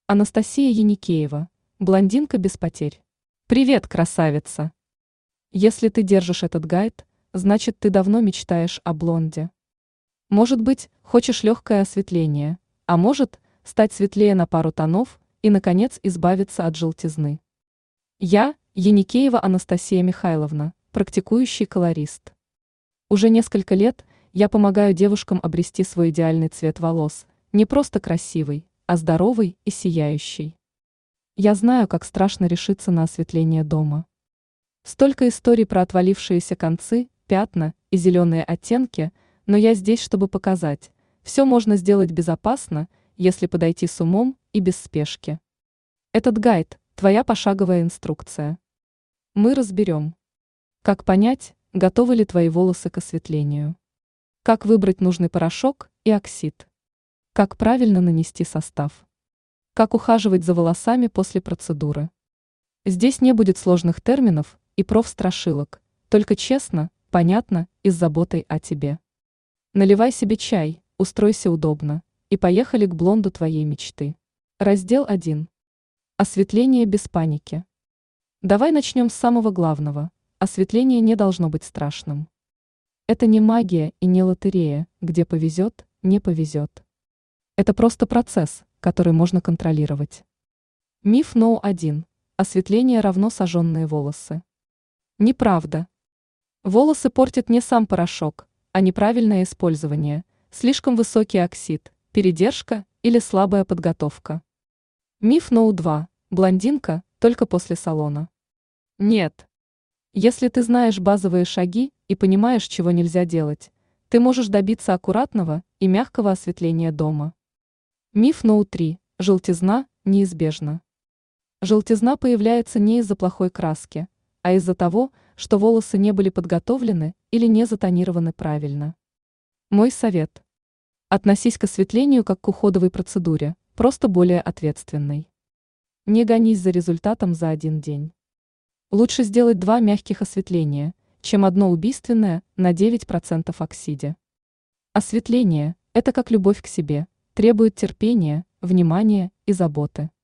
Анастасия Яникеева, блондинка без потерь. Привет, красавица! Если ты держишь этот гайд, значит ты давно мечтаешь о блонде. Может быть, хочешь легкое осветление, а может, стать светлее на пару тонов и, наконец, избавиться от желтизны. Я, Яникеева Анастасия Михайловна, практикующий колорист. Уже несколько лет я помогаю девушкам обрести свой идеальный цвет волос, не просто красивый, а здоровый и сияющий. Я знаю, как страшно решиться на осветление дома. Столько историй про отвалившиеся концы, пятна и зеленые оттенки, но я здесь, чтобы показать, все можно сделать безопасно, если подойти с умом и без спешки. Этот гайд – твоя пошаговая инструкция. Мы разберем, как понять, готовы ли твои волосы к осветлению, как выбрать нужный порошок и оксид, как правильно нанести состав, как ухаживать за волосами после процедуры. Здесь не будет сложных терминов и профстрашилок, только честно, понятно и с заботой о тебе. Наливай себе чай, устройся удобно, и поехали к блонду твоей мечты. Раздел 1. Осветление без паники. Давай начнем с самого главного. Осветление не должно быть страшным. Это не магия и не лотерея, где повезет, не повезет. Это просто процесс, который можно контролировать. Миф No. 1. Осветление равно сожженные волосы. Неправда. Волосы портит не сам порошок, а неправильное использование, слишком высокий оксид, передержка или слабая подготовка. Миф No. 2. Блондинка только после салона. Нет. Если ты знаешь базовые шаги и понимаешь, чего нельзя делать, ты можешь добиться аккуратного и мягкого осветления дома. Миф No. 3. Желтизна неизбежна. Желтизна появляется не из-за плохой краски, а из-за того, что волосы не были подготовлены или не затонированы правильно. Мой совет. Относись к осветлению как к уходовой процедуре, просто более ответственной. Не гонись за результатом за один день. Лучше сделать 2 мягких осветления, чем одно убийственное на 9% оксиде. Осветление – это как любовь к себе, требует терпения, внимания и заботы.